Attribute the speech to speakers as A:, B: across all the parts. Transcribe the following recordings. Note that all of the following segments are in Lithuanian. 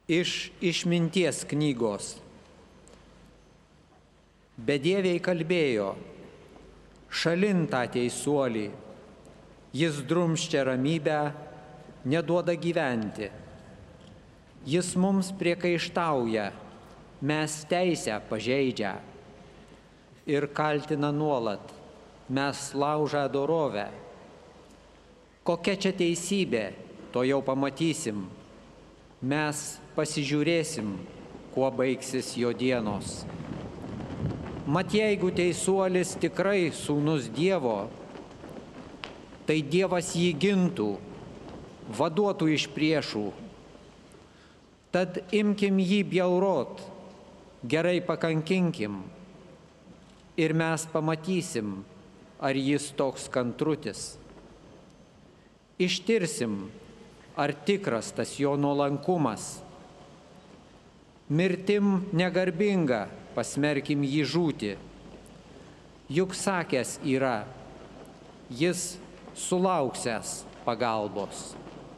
A: Iš Išminties knygos. Bedieviai kalbėjo, šalin tą teisuolį, jis drumsčia ramybę, neduoda gyventi. Jis mums priekaištauja, mes teisę pažeidžia ir kaltina nuolat, mes laužą dorovę. Kokia čia teisybė, to jau pamatysim. Mes pasižiūrėsim, kuo baigsis jo dienos. Mat jeigu teisuolis tikrai sūnus Dievo, tai Dievas jį gintų, vaduotų iš priešų. Tad imkim jį bjaurot, gerai pakankinkim ir mes pamatysim, ar jis toks kantrutis. Ištirsim, ar tikras tas jo nuolankumas. Mirtim negarbinga, pasmerkim jį žūti. Juk sakęs yra, jis sulauksęs pagalbos.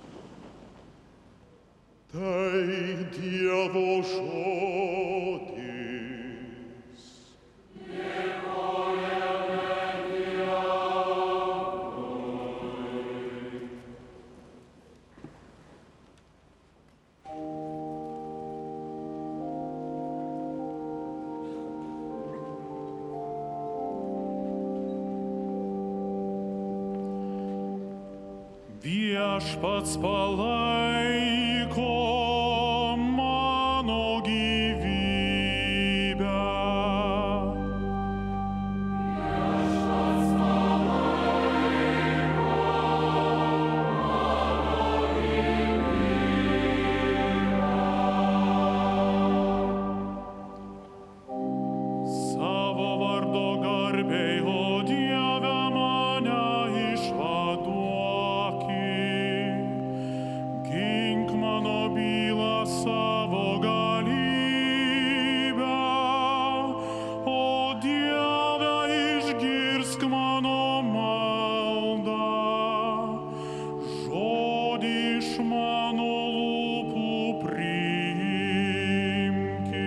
B: Tai Dievo žodis. Viešpats palaiko mano gyvybę. Viešpats palaiko mano gyvybę. Savo vardo garbei, o Dieve, mane išvaduok. Gink mano bylą savo galybę, o Dieve, išgirsk mano maldą, žodį iš mano lūpų priimki.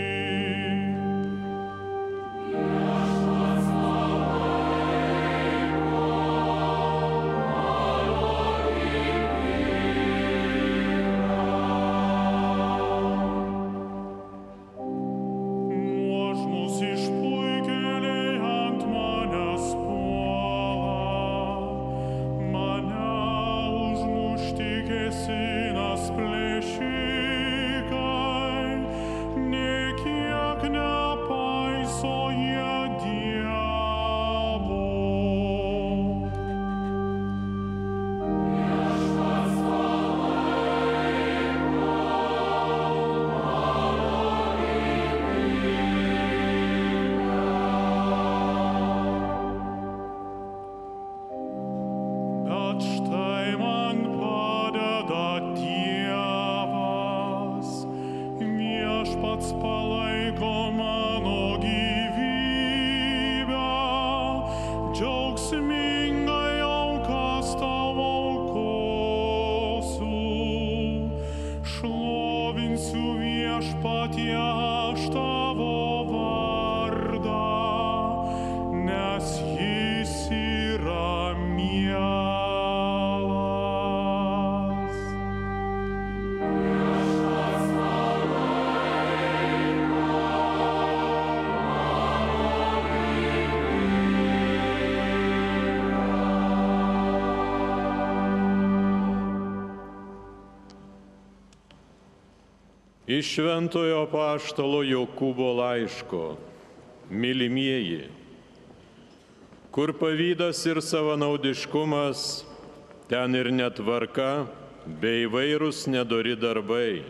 B: Iš Šventojo apaštalo Jokūbo laiško, mylimieji, kur pavydas ir savanaudiškumas, ten ir netvarka bei įvairūs nedori darbai.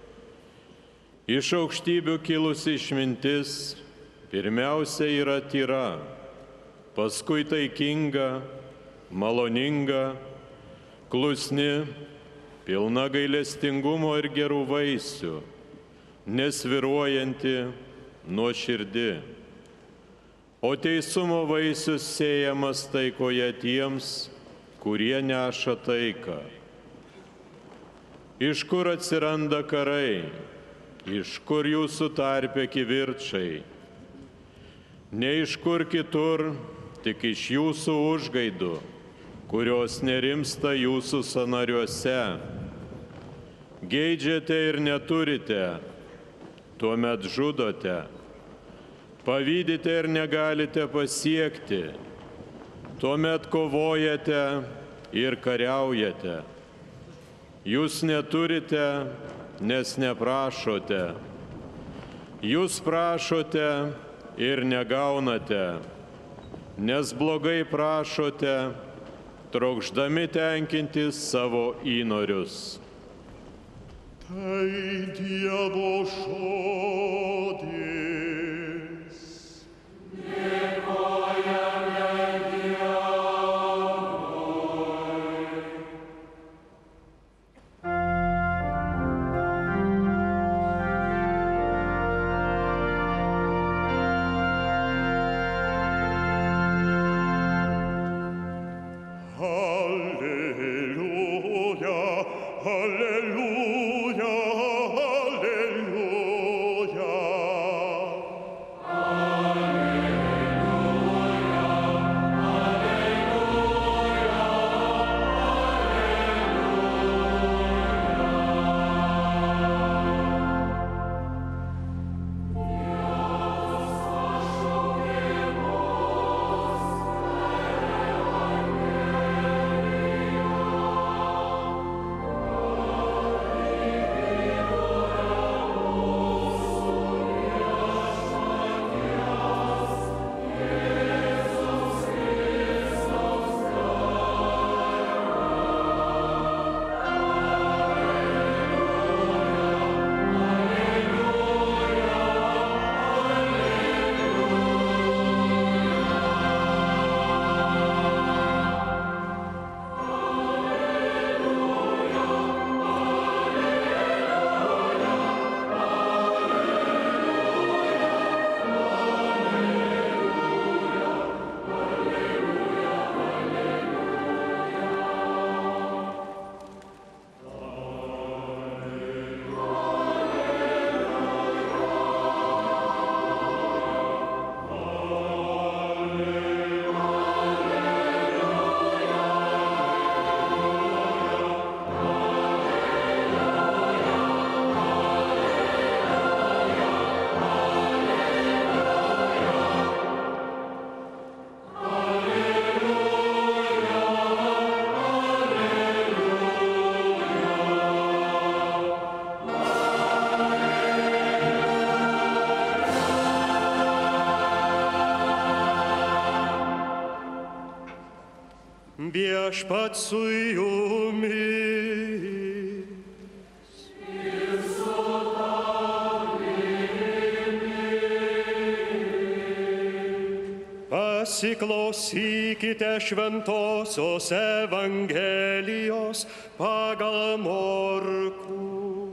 B: Iš aukštybių kilusi išmintis pirmiausia yra tyra, paskui taikinga, maloninga, klusni, pilna gailestingumo ir gerų vaisių, nesvyruojanti, nuoširdi. O teisumo vaisius sėjamas taikoje tiems, kurie neša taiką. Iš kur atsiranda karai, iš kur jūsų tarpe kivirčai? Ne iš kur kitur, tik iš jūsų užgaidų, kurios nerimsta jūsų sąnariuose. Geidžiate ir neturite, tuomet žudote. Pavydite ir negalite pasiekti, tuomet kovojate ir kariaujate. Jūs neturite, nes neprašote. Jūs prašote ir negaunate, nes blogai prašote, trokšdami tenkinti savo įnorius.
C: Tai Dievo žodis.
D: Viešpats su jumis.
C: Ir su tavimi.
D: Pasiklausykite šventosios Evangelijos pagal Morkų.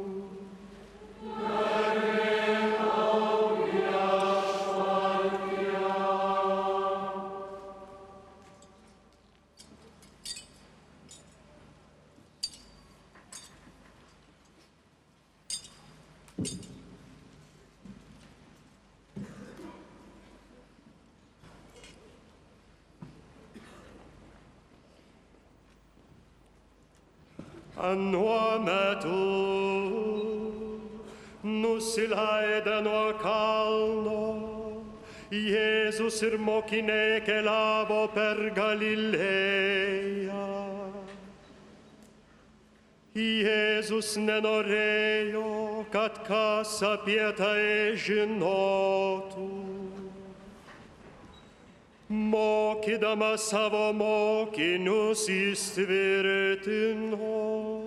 D: Anuo metu, nusileidę nuo kalno, Jėzus ir mokiniai keliavo per Galilėją. Jėzus nenorėjo, kad kas apie tai žinotų. Mokydamas savo mokinius jis tvirtino: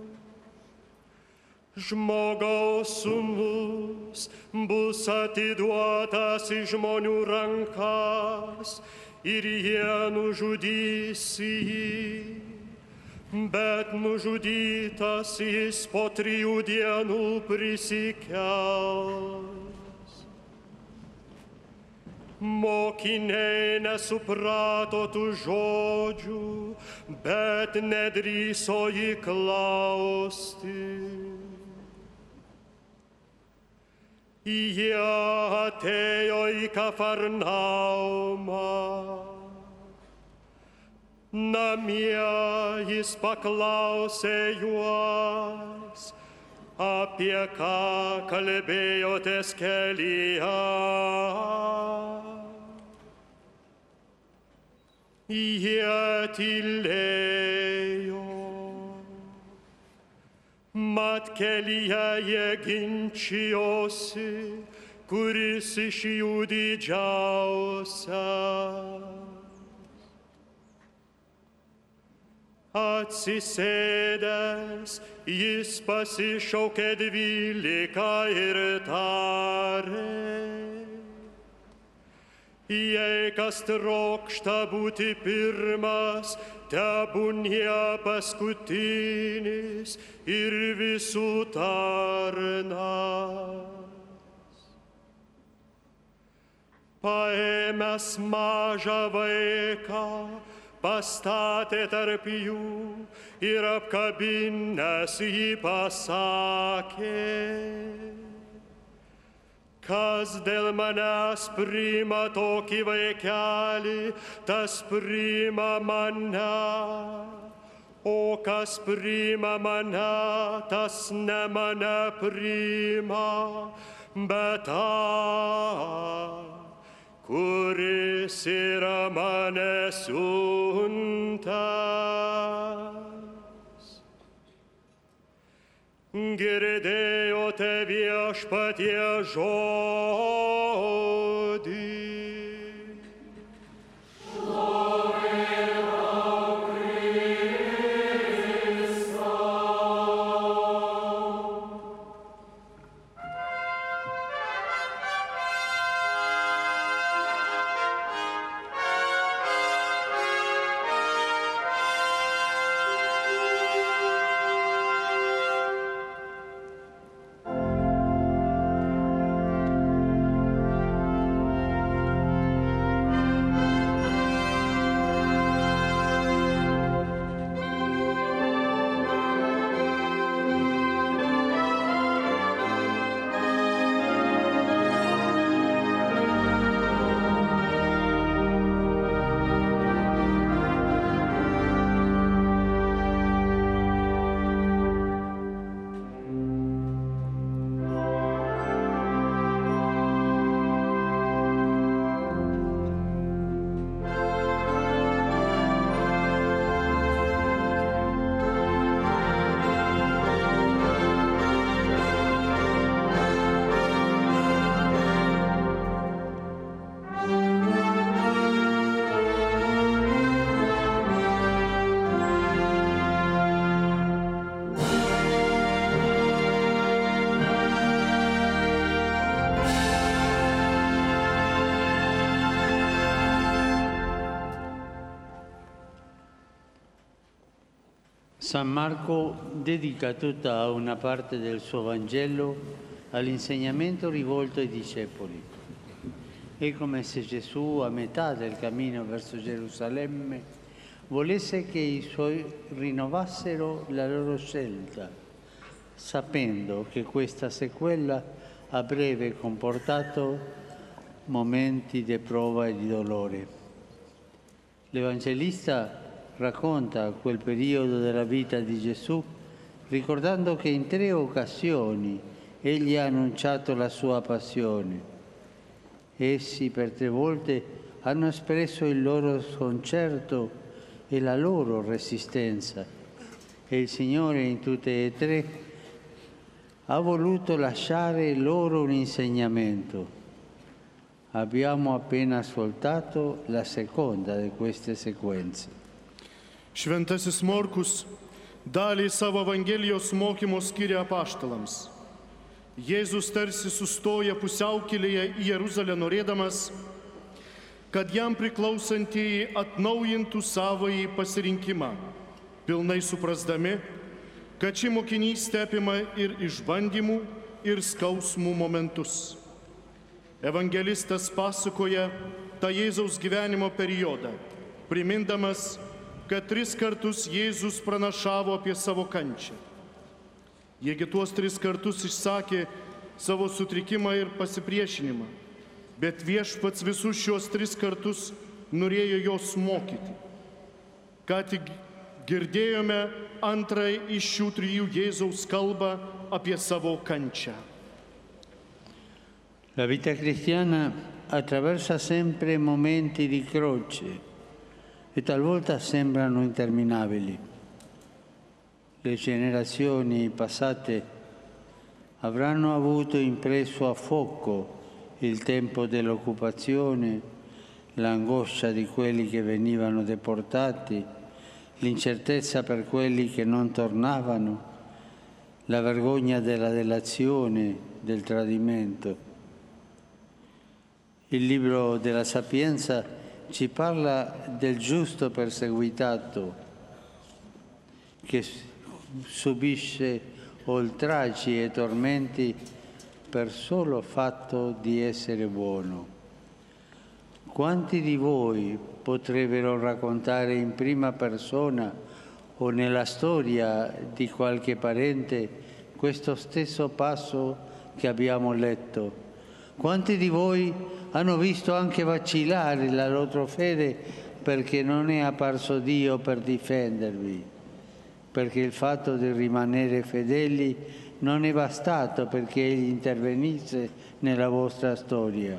D: Žmogaus sūnus bus atiduotas į žmonių rankas ir jie nužudys jį, bet nužudytas jis po 3 dienų prisikels. Mokiniai nesuprato tų žodžių, bet nedrįso jį klausti. Jie atėjo į Kafarnaumą. Namie jis paklausė juos, apie ką kalbėjotės kelyje. Jie tylėjo. Mat kelyje jie ginčijosi, kuris iš jų didžiausias. Atsisėdęs, jis pasišaukė 12 ir tarė: jei kas trokšta būti pirmas, tebūnie paskutinis ir visų tarnas. Paėmęs mažą vaiką, pastatė tarp jų ir apkabinęs jį pasakė: kas dėl manęs priima tokį vaikelį, tas priima mane, o kas priima mane, tas ne mane priima, bet tą, kuris yra mane siuntęs. Girdėjote Viešpatie žodį.
E: San Marco dedica tutta una parte del suo Vangelo all'insegnamento rivolto ai discepoli. È come se Gesù, a metà del cammino verso Gerusalemme, volesse che i suoi rinnovassero la loro scelta, sapendo che questa sequela avrebbe comportato momenti di prova e di dolore. L'Evangelista racconta quel periodo della vita di Gesù ricordando che in 3 occasioni egli ha annunciato la sua passione. Essi per 3 volte hanno espresso il loro sconcerto e la loro resistenza e il Signore in tutte e 3 ha voluto lasciare loro un insegnamento. Abbiamo appena ascoltato la seconda di queste sequenze.
C: Šventasis Morkus dalį savo Evangelijos mokymo skiria apaštalams. Jėzus tarsi sustoja pusiaukelėje į Jeruzalę norėdamas, kad jam priklausantieji atnaujintų savąjį pasirinkimą, pilnai suprasdami, kad ši mokinystė apima ir išbandymų, ir skausmų momentus. Evangelistas pasakoja tą Jėzaus gyvenimo periodą, primindamas, kad 3 kartus Jėzus pranašavo apie savo kančią. Jiegi tuos 3 kartus išsakė savo sutrikimą ir pasipriešinimą, bet viešpats visus šios 3 kartus norėjo jos mokyti. Ką tik girdėjome antrąją iš šių 3 Jėzaus kalbą apie savo kančią.
E: La vita cristiana attraversa sempre momenti di croce e talvolta sembrano interminabili. Le generazioni passate avranno avuto impresso a fuoco il tempo dell'occupazione, l'angoscia di quelli che venivano deportati, l'incertezza per quelli che non tornavano, la vergogna della delazione, del tradimento. Il libro della Sapienza ci parla del giusto perseguitato che subisce oltraggi e tormenti per solo fatto di essere buono. Quanti di voi potrebbero raccontare in prima persona o nella storia di qualche parente questo stesso passo che abbiamo letto? Quanti di voi hanno visto anche vacillare la loro fede perché non è apparso Dio per difendervi, perché il fatto di rimanere fedeli non è bastato perché Egli intervenisse nella vostra storia?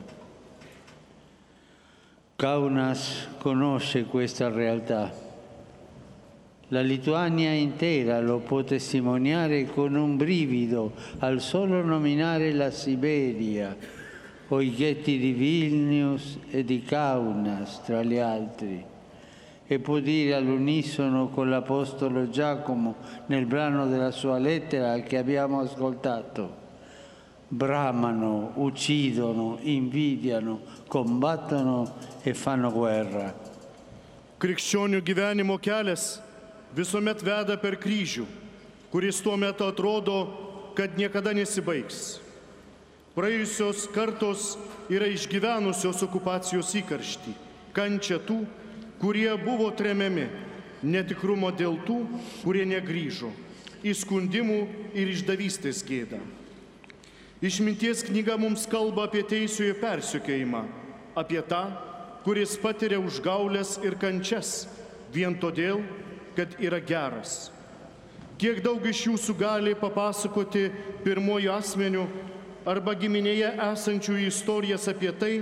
E: Kaunas conosce questa realtà. La Lituania intera lo può testimoniare con un brivido al solo nominare la Siberia o i ghetti di Vilnius e di Kaunas, tra gli altri, e può dire all'unisono con l'Apostolo Giacomo nel brano della sua lettera che abbiamo ascoltato: bramano, uccidono, invidiano, combattono e fanno guerra.
C: Krikščionių gyvenimo kelias visuomet veda per kryžių, kuris tuo metu atrodo, kad niekada nesibaigs. Praėjusios kartos yra išgyvenusios okupacijos įkarštį, kančią tų, kurie buvo tremiami, netikrumo dėl tų, kurie negrįžo, įskundimų ir išdavystės gėdą. Išminties knyga mums kalba apie teisųjų persekiojimą, apie tą, kuris patiria užgaulės ir kančias, vien todėl, kad yra geras. Kiek daug iš jūsų gali papasakoti pirmuoju asmeniu arba giminėje esančių istorijas apie tai,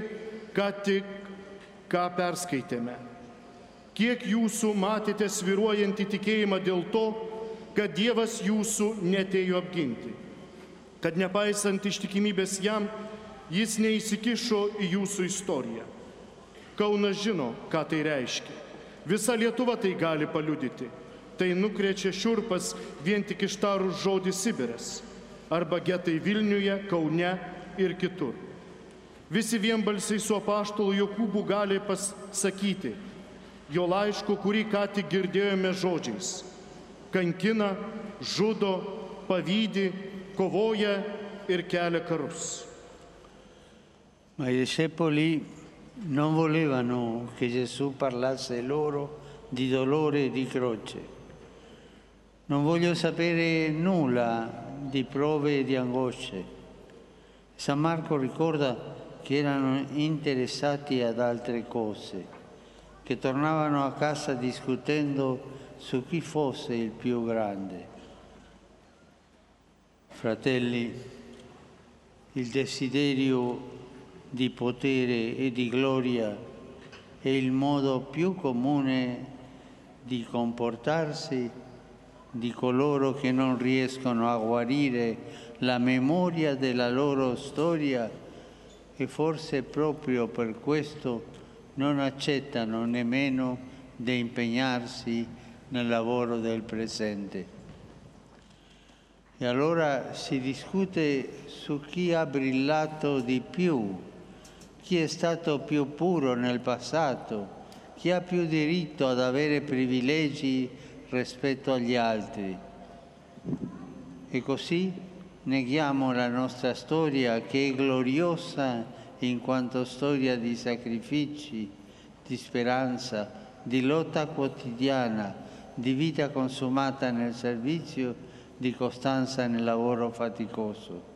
C: ką perskaitėme. Kiek jūsų matėte svyruojantį tikėjimą dėl to, kad Dievas jūsų netėjo apginti, kad nepaisant ištikimybės jam, jis neįsikišo į jūsų istoriją. Kaunas žino, ką tai reiškia. Visa Lietuva tai gali paliudyti. Tai nukrečia šiurpas vien tik ištarus žodį Sibiras arba getai Vilniuje, Kaune ir kitur. Visi vienbalsiai su apaštalu Jokūbu gali pasakyti jo laiško, kurį ką tik girdėjome žodžiais: kankina, žudo, pavydi, kovoja ir kelia karus.
E: Ma i discepoli non volevano che Gesù parlasse loro di dolore e di croce. Non voglio sapere nulla di prove e di angosce. San Marco ricorda che erano interessati ad altre cose, che tornavano a casa discutendo su chi fosse il più grande. Fratelli, il desiderio di potere e di gloria è il modo più comune di comportarsi di coloro che non riescono a guarire la memoria della loro storia e forse proprio per questo non accettano nemmeno di impegnarsi nel lavoro del presente. E allora si discute su chi ha brillato di più, chi è stato più puro nel passato, chi ha più diritto ad avere privilegi rispetto agli altri. E così neghiamo la nostra storia che è gloriosa in quanto storia di sacrifici, di speranza, di lotta quotidiana, di vita consumata nel servizio, di costanza nel lavoro faticoso.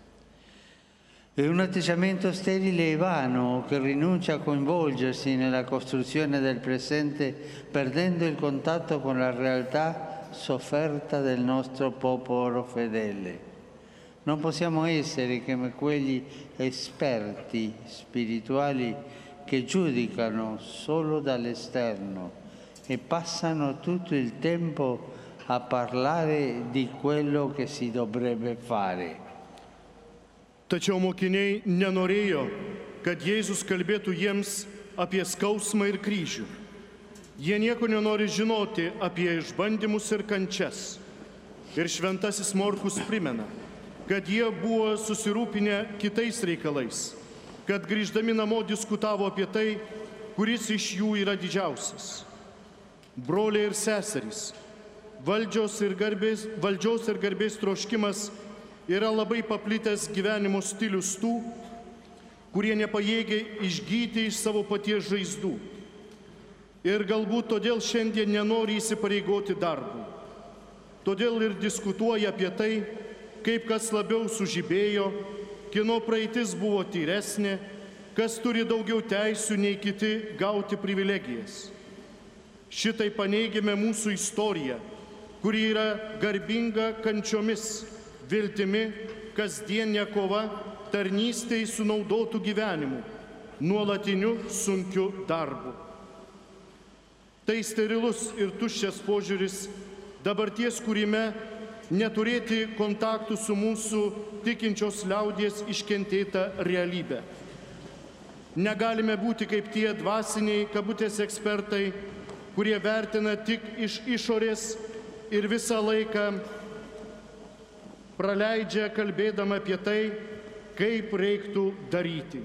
E: È un atteggiamento sterile e vano che rinuncia a coinvolgersi nella costruzione del presente, perdendo il contatto con la realtà sofferta del nostro popolo fedele. Non possiamo essere come quegli esperti spirituali che giudicano solo dall'esterno e passano tutto il tempo a parlare di quello che si dovrebbe fare.
C: Tačiau mokiniai nenorėjo, kad Jėzus kalbėtų jiems apie skausmą ir kryžių. Jie nieko nenori žinoti apie išbandymus ir kančias. Ir šventasis Morkus primena, kad jie buvo susirūpinę kitais reikalais, kad grįždami namo diskutavo apie tai, kuris iš jų yra didžiausias. Broliai ir seserys, valdžios ir garbės troškimas yra labai paplitęs gyvenimo stilius tų, kurie nepajėgia išgyti iš savo paties žaizdų. Ir galbūt todėl šiandien nenori įsipareigoti darbų. Todėl ir diskutuoja apie tai, kaip kas labiau sužibėjo, kieno praeitis buvo tyresnė, kas turi daugiau teisių nei kiti gauti privilegijas. Šitai paneigime mūsų istoriją, kuri yra garbinga kančiomis, viltimi, kasdienė kova, tarnystei sunaudotų gyvenimu, nuolatiniu sunkiu darbu. Tai sterilus ir tuščias požiūris dabarties kūrime neturėti kontaktų su mūsų tikinčios liaudies iškentėta realybė. Negalime būti kaip tie dvasiniai kabutės ekspertai, kurie vertina tik iš išorės ir visą laiką praleidžia kalbėdama apie tai, kaip reiktų daryti.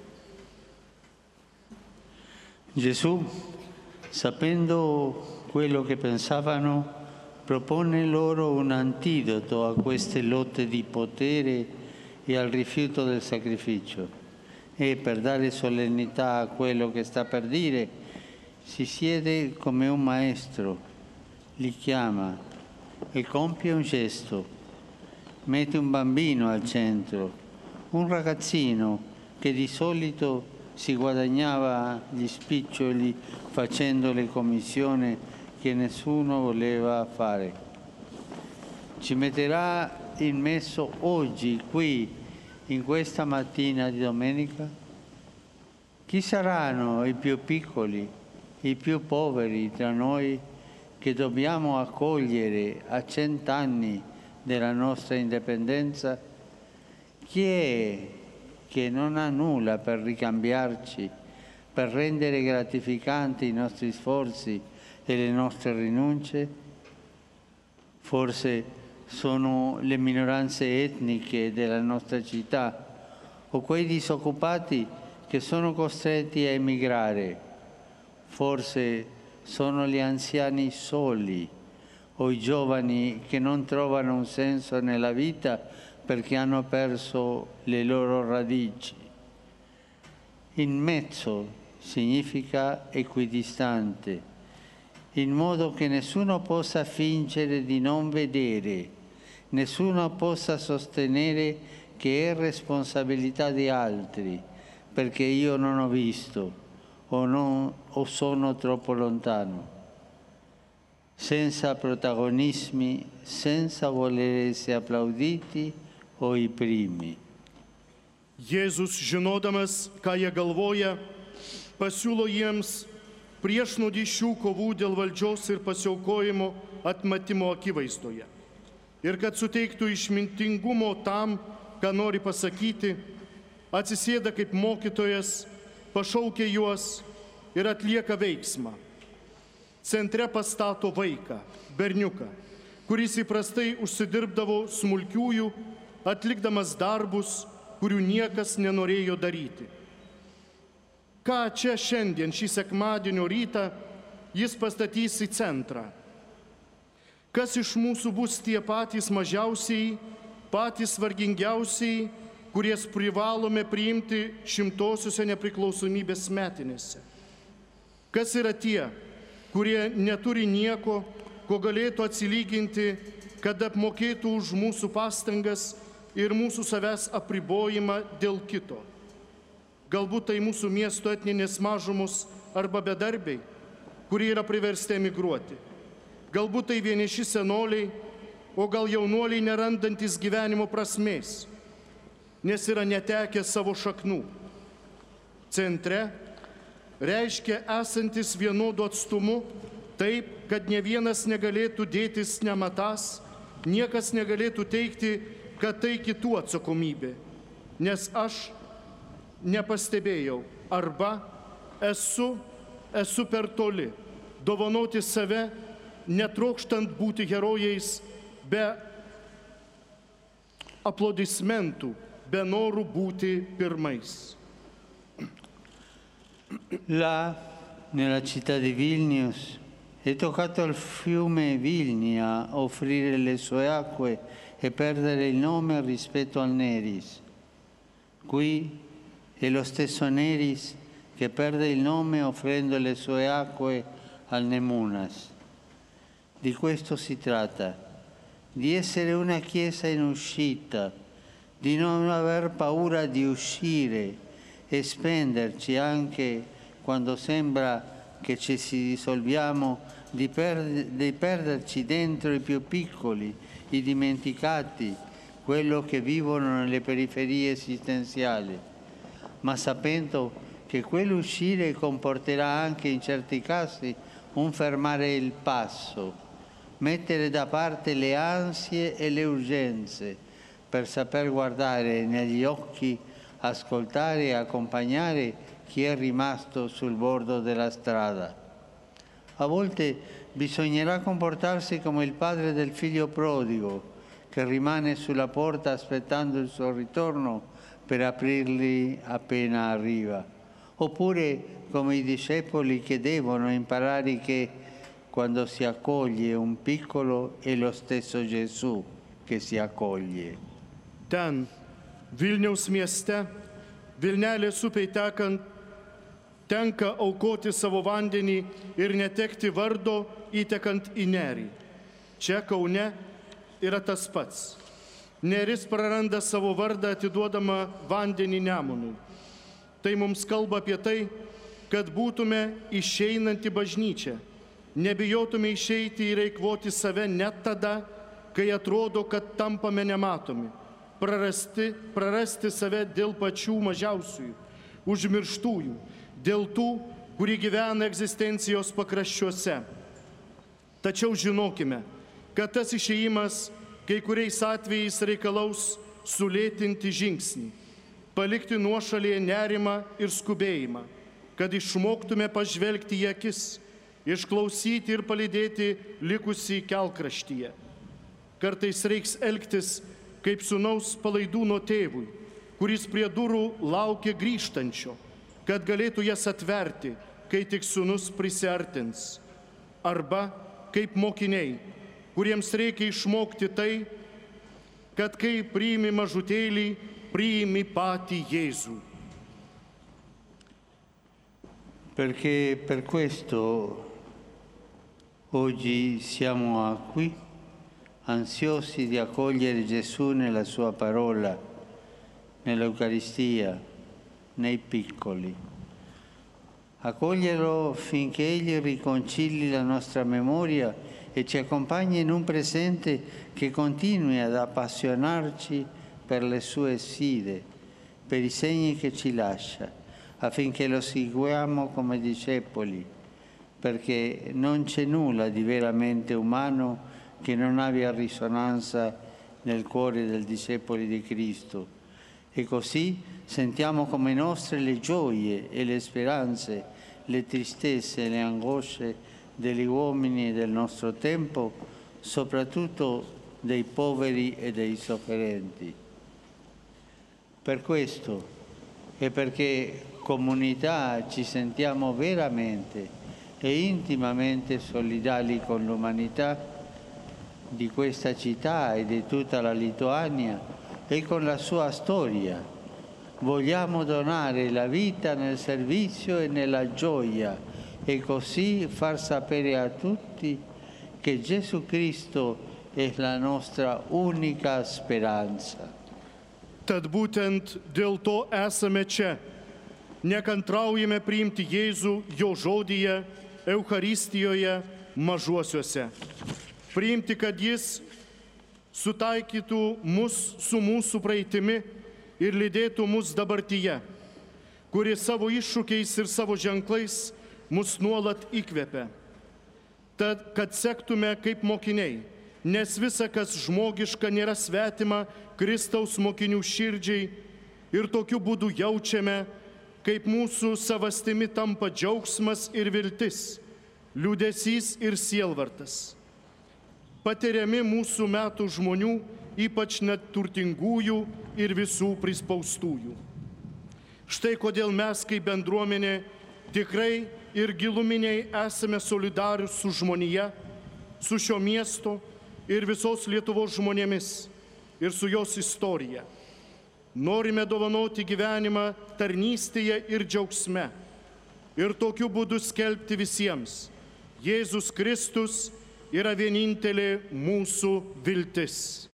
E: Gesù, sapendo quello che pensavano, propone loro un antidoto a queste lotte di potere e al rifiuto del sacrificio. E per dare solennità a quello che sta per dire, si siede come un maestro, li chiama e compie un gesto. Mette un bambino al centro, un ragazzino che di solito si guadagnava gli spiccioli facendo le commissioni che nessuno voleva fare. Ci metterà in mezzo oggi, qui, in questa mattina di domenica? Chi saranno i più piccoli, i più poveri tra noi che dobbiamo accogliere a 100 anni della nostra indipendenza? Chi è che non ha nulla per ricambiarci, per rendere gratificanti i nostri sforzi e le nostre rinunce? Forse sono le minoranze etniche della nostra città o quei disoccupati che sono costretti a emigrare. Forse sono gli anziani soli o i giovani che non trovano un senso nella vita perché hanno perso le loro radici. In mezzo significa equidistante, in modo che nessuno possa fingere di non vedere, nessuno possa sostenere che è responsabilità di altri, perché io non ho visto o sono troppo lontano. Senza protagonismi, senza voler essere applauditi o i primi.
C: Jėzus, žinodamas, ką jie galvoja, pasiūlo jiems priešnuodį šių kovų dėl valdžios ir pasiaukojimo atmetimo akivaizdoje. Ir kad suteiktų išmintingumo tam, ką nori pasakyti, atsisėda kaip mokytojas, pašaukia juos ir atlieka veiksmą. Centre pastato vaiką, berniuką, kuris įprastai užsidirbdavo smulkiųjų, atlikdamas darbus, kurių niekas nenorėjo daryti. Ką čia šiandien, šį sekmadienio rytą, jis pastatys į centrą? Kas iš mūsų bus tie patys mažiausiai, patys vargingiausiai kurias privalome priimti 100-osiuose nepriklausomybės metinėse? Kas yra tie, kurie neturi nieko, ko galėtų atsilyginti, kad apmokėtų už mūsų pastangas ir mūsų savęs apribojimą dėl kito? Galbūt tai mūsų miesto etninės mažumos arba bedarbiai, kurie yra priversti emigruoti. Galbūt tai vieniši senoliai, o gal jaunuoliai nerandantis gyvenimo prasmės, nes yra netekę savo šaknų. Centre reiškia esantis vienodu atstumu taip, kad ne vienas negalėtų dėtis nematąs, niekas negalėtų teigti, kad tai kitų atsakomybė, nes aš nepastebėjau arba esu per toli dovanoti save, netrokštant būti herojais, be aplodismentų, be norų būti pirmais.
E: Là, nella città di Vilnius, è toccato al fiume Vilnia offrire le sue acque e perdere il nome rispetto al Neris. Qui è lo stesso Neris che perde il nome offrendo le sue acque al Nemunas. Di questo si tratta, di essere una Chiesa in uscita, di non aver paura di uscire e spenderci anche quando sembra che ci si risolviamo di perderci dentro i più piccoli, i dimenticati, quello che vivono nelle periferie esistenziali, ma sapendo che quell'uscire comporterà anche in certi casi un fermare il passo, mettere da parte le ansie e le urgenze per saper guardare negli occhi, ascoltare e accompagnare chi è rimasto sul bordo della strada. A volte bisognerà comportarsi come il padre del figlio prodigo, che rimane sulla porta aspettando il suo ritorno per aprirli appena arriva. Oppure come i discepoli che devono imparare che quando si accoglie un piccolo è lo stesso Gesù che si accoglie.
C: Ten, Vilniaus mieste, Vilnelės upei tekant, tenka aukoti savo vandenį ir netekti vardo įtekant į Nerį. Čia Kaune yra tas pats. Neris praranda savo vardą atiduodama vandenį Nemunui. Tai mums kalba apie tai, kad būtume išeinanti bažnyčia, nebijotume išeiti ir eikvoti save net tada, kai atrodo, kad tampame nematomi, prarasti save dėl pačių mažiausiųjų, užmirštųjų, dėl tų, kurie gyvena egzistencijos pakraščiuose. Tačiau žinokime, kad tas išėjimas kai kuriais atvejais reikalaus sulėtinti žingsnį, palikti nuošalėje nerimą ir skubėjimą, kad išmoktume pažvelgti į akis, išklausyti ir palydėti likusį kelkraštyje. Kartais reiks elgtis kaip sūnaus palaidūno tėvui, kuris prie durų laukia grįžtančio, kad galėtų jas atverti, kai tik sūnus prisiartins. Arba kaip mokiniai, kuriems reikia išmokti tai, kad kai priimi mažutėlį, priimi patį Jėzų.
E: Perché per questo oggi siamo qui, ansiosi di accogliere Gesù nella sua parola, nell'Eucaristia, nei piccoli. Accoglierlo finché Egli riconcili la nostra memoria e ci accompagni in un presente che continui ad appassionarci per le sue sfide, per i segni che ci lascia, affinché lo seguiamo come discepoli, perché non c'è nulla di veramente umano che non abbia risonanza nel cuore del discepolo di Cristo. E così sentiamo come nostre le gioie e le speranze, le tristezze e le angosce degli uomini del nostro tempo, soprattutto dei poveri e dei sofferenti. Per questo e perché comunità ci sentiamo veramente e intimamente solidali con l'umanità di questa città e di tutta la Lituania, e con la sua storia. Vogliamo donare la vita nel servizio e nella gioia e così far sapere a tutti che Gesù Cristo è la nostra unica speranza.
C: Tad būtent dėl to esame čia. Nekantraujame priimti Jėzų jo žodyje, Eucharistijoje, mažuosiuose. Priimti, kad jis sutaikytų mus su mūsų praeitimi ir lydėtų mus dabartyje, kuri savo iššūkiais ir savo ženklais mus nuolat įkvepia. Tad, kad sektume kaip mokiniai, nes visa, kas žmogiška, nėra svetima Kristaus mokinių širdžiai ir tokiu būdu jaučiame, kaip mūsų savastimi tampa džiaugsmas ir viltis, liūdesys ir sielvartas. Patiriami mūsų metų žmonių, ypač net turtingųjų ir visų prispaustųjų. Štai kodėl mes kaip bendruomenė tikrai ir giluminiai esame solidarūs su žmonija, su šio miesto ir visos Lietuvos žmonėmis ir su jos istorija. Norime dovanoti gyvenimą tarnystėje ir džiaugsme ir tokiu būdu skelbti visiems: Jėzus Kristus yra vienintelė mūsų viltis.